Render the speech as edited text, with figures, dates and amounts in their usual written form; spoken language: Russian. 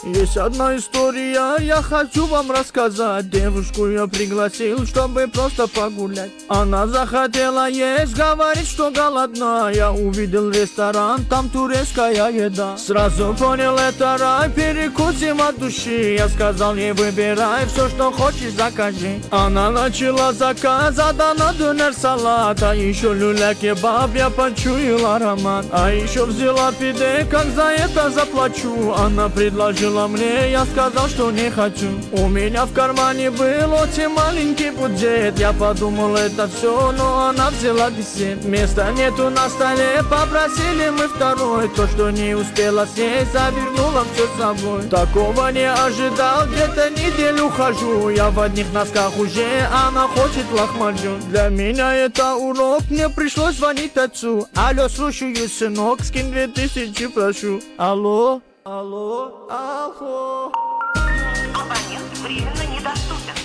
Есть одна история, я хочу вам рассказать. Девушку я пригласил, чтобы просто погулять. Она захотела есть, говорит, что голодная. Увидел ресторан, там турецкая еда. Сразу понял, это рай, перекусим от души. Я сказал ей, выбирай, все, что хочешь, закажи. Она начала заказ, на донер салат. А еще люля-кебаб, я почуял аромат. А еще взяла пиде, как за это заплачу. Она предложила мне, я сказал, что не хочу. У меня в кармане был очень маленький бюджет. Я подумал, это все, но она взяла десерт. Места нету на столе, попросили мы второй. То, что не успела съесть, завернула все с собой. Такого не ожидал, где-то неделю хожу. Я в одних носках уже, она хочет лохмаджун. Для меня это урок, мне пришлось звонить отцу. Алло, слушаю, сынок, скинь 2000, прошу. Алло? Алло? Алло? Абонент временно недоступен.